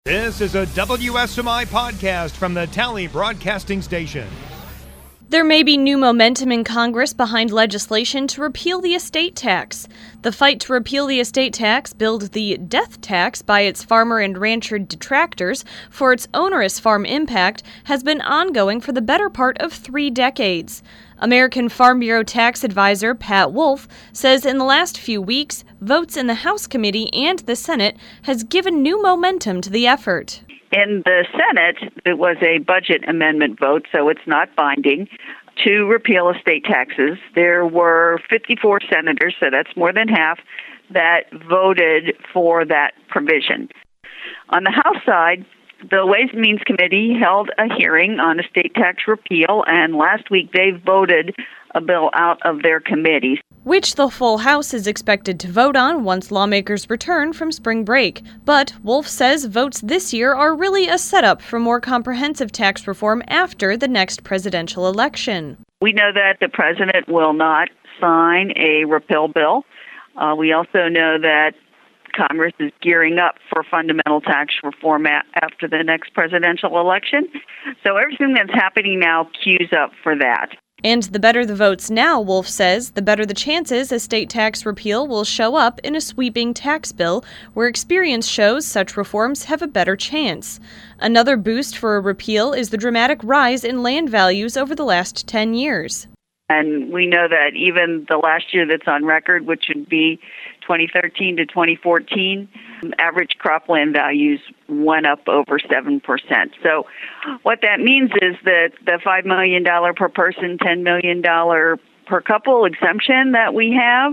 This is a WSMI podcast from the Tally Broadcasting Station. There may be new momentum in Congress behind legislation to repeal the estate tax. The fight to repeal the estate tax, billed the death tax by its farmer and rancher detractors for its onerous farm impact, has been ongoing for the better part of 3 decades. American Farm Bureau tax advisor Pat Wolf says in the last few weeks, votes in the House Committee and the Senate has given new momentum to the effort. In the Senate, it was a budget amendment vote, so it's not binding, to repeal estate taxes. There were 54 senators, so that's more than half, that voted for that provision. On the House side, the Ways and Means Committee held a hearing on estate tax repeal, and last week they voted a bill out of their committee, which the full House is expected to vote on once lawmakers return from spring break. But Wolf says votes this year are really a setup for more comprehensive tax reform after the next presidential election. We know that the president will not sign a repeal bill. We also know that Congress is gearing up for fundamental tax reform after the next presidential election. So everything that's happening now cues up for that. And the better the votes now, Wolf says, the better the chances estate tax repeal will show up in a sweeping tax bill where experience shows such reforms have a better chance. Another boost for a repeal is the dramatic rise in land values over the last 10 years. And we know that even the last year that's on record, which would be 2013 to 2014, average cropland values went up over 7%. So what that means is that the $5 million per person, $10 million per couple exemption that we have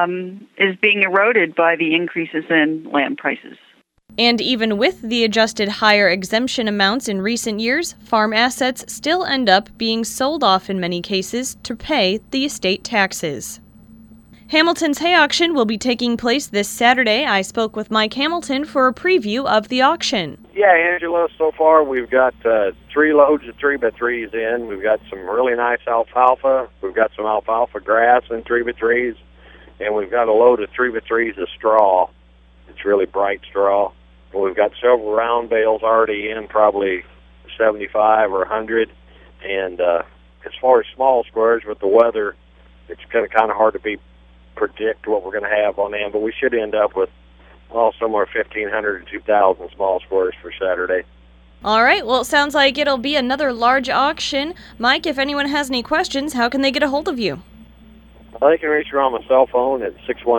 is being eroded by the increases in land prices. And even with the adjusted higher exemption amounts in recent years, farm assets still end up being sold off in many cases to pay the estate taxes. Hamilton's hay auction will be taking place this Saturday. I spoke with Mike Hamilton for a preview of the auction. Yeah, Angela, so far we've got 3 loads of 3x3s in. We've got some really nice alfalfa. We've got some alfalfa grass in 3x3s. And we've got a load of 3x3s of straw. It's really bright straw. And we've got several round bales already in, probably 75 or 100. And as far as small squares with the weather, it's kind of hard to predict what we're going to have on them, but we should end up with somewhere 1,500 to 2,000 small squares for Saturday. All right, well, it sounds like it'll be another large auction. Mike, if anyone has any questions, how can they get a hold of you? Well, they can reach me on my cell phone at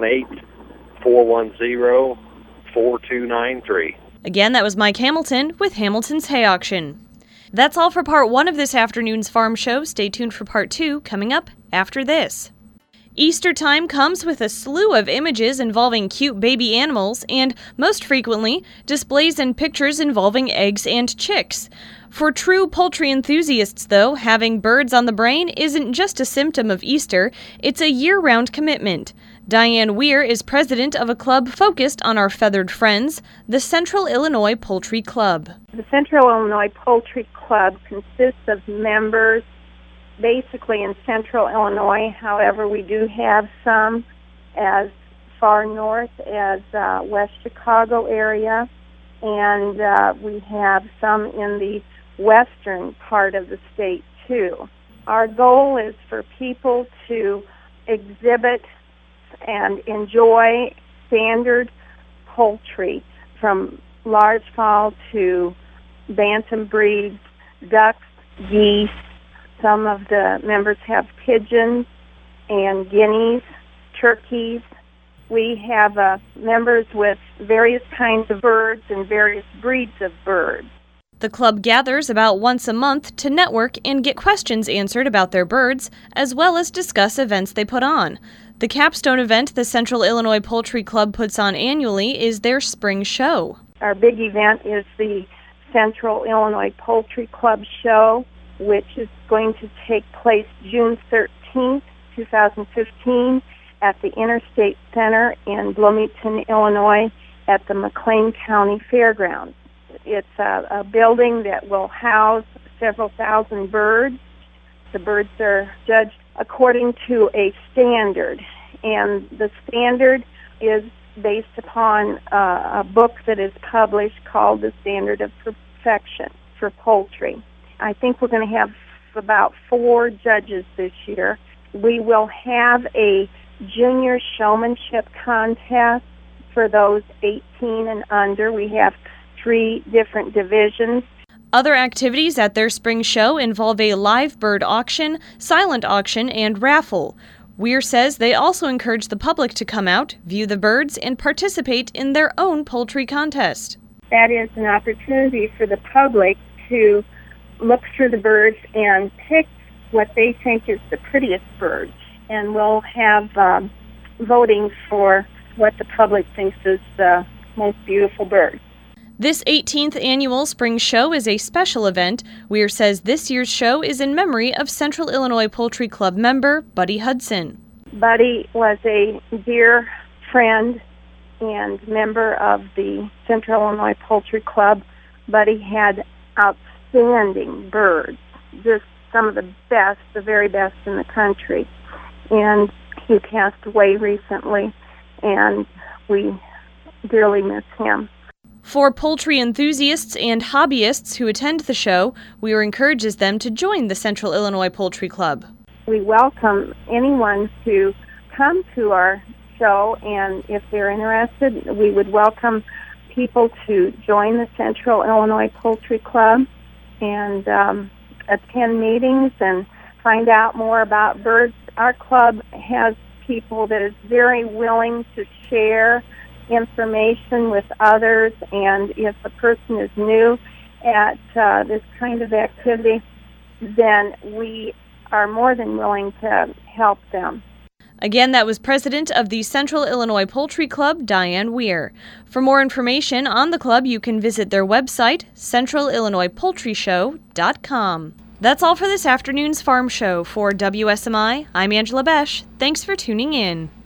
618-410-4293. Again, that was Mike Hamilton with Hamilton's Hay Auction. That's all for part 1 of this afternoon's farm show. Stay tuned for part 2 coming up after this. Easter time comes with a slew of images involving cute baby animals and, most frequently, displays and pictures involving eggs and chicks. For true poultry enthusiasts, though, having birds on the brain isn't just a symptom of Easter, it's a year-round commitment. Diane Weir is president of a club focused on our feathered friends, the Central Illinois Poultry Club. The Central Illinois Poultry Club consists of members basically in Central Illinois. However, we do have some as far north as West Chicago area, and we have some in the western part of the state too. Our goal is for people to exhibit and enjoy standard poultry from large fowl to bantam breeds, ducks, geese. Some of the members have pigeons and guineas, turkeys. We have members with various kinds of birds and various breeds of birds. The club gathers about once a month to network and get questions answered about their birds, as well as discuss events they put on. The capstone event the Central Illinois Poultry Club puts on annually is their spring show. Our big event is the Central Illinois Poultry Club Show, which is going to take place June 13th, 2015, at the Interstate Center in Bloomington, Illinois, at the McLean County Fairgrounds. It's a building that will house several thousand birds. The birds are judged according to a standard, and the standard is based upon a book that is published called The Standard of Perfection for Poultry. I think we're going to have about 4 judges this year. We will have a junior showmanship contest for those 18 and under. We have 3 different divisions. Other activities at their spring show involve a live bird auction, silent auction, and raffle. Weir says they also encourage the public to come out, view the birds, and participate in their own poultry contest. That is an opportunity for the public to look through the birds and pick what they think is the prettiest birds. And we'll have voting for what the public thinks is the most beautiful bird. This 18th annual spring show is a special event. Weir says this year's show is in memory of Central Illinois Poultry Club member Buddy Hudson. Buddy was a dear friend and member of the Central Illinois Poultry Club. Buddy had outstanding birds, just some of the best, the very best in the country. And he passed away recently, and we dearly miss him. For poultry enthusiasts and hobbyists who attend the show, Weir encourages them to join the Central Illinois Poultry Club. We welcome anyone to come to our show, and if they're interested, we would welcome people to join the Central Illinois Poultry Club and attend meetings and find out more about birds. Our club has people that is very willing to share information with others, and if a person is new at this kind of activity, then we are more than willing to help them. Again, that was president of the Central Illinois Poultry Club, Diane Weir. For more information on the club, you can visit their website, centralillinoispoultryshow.com. That's all for this afternoon's Farm Show. For WSMI, I'm Angela Besh. Thanks for tuning in.